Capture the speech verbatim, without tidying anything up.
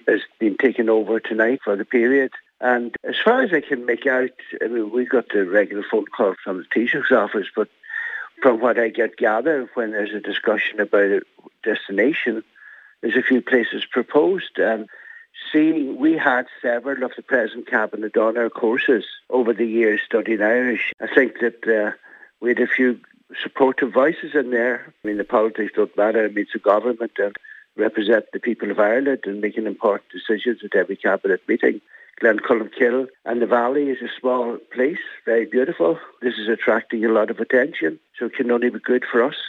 has been taken over tonight for the period. And as far as I can make out, I mean, we got the regular phone call from the Taoiseach's office, but from what I get gathered, when there's a discussion about a destination, there's a few places proposed. And seeing we had several of the present cabinet on our courses over the years studying Irish, I think that uh, we had a few supportive voices in there. I mean, the politics don't matter. It means the government and represent the people of Ireland and making important decisions at every cabinet meeting. Glencullen and the Valley is a small place, very beautiful. This is attracting a lot of attention, so it can only be good for us.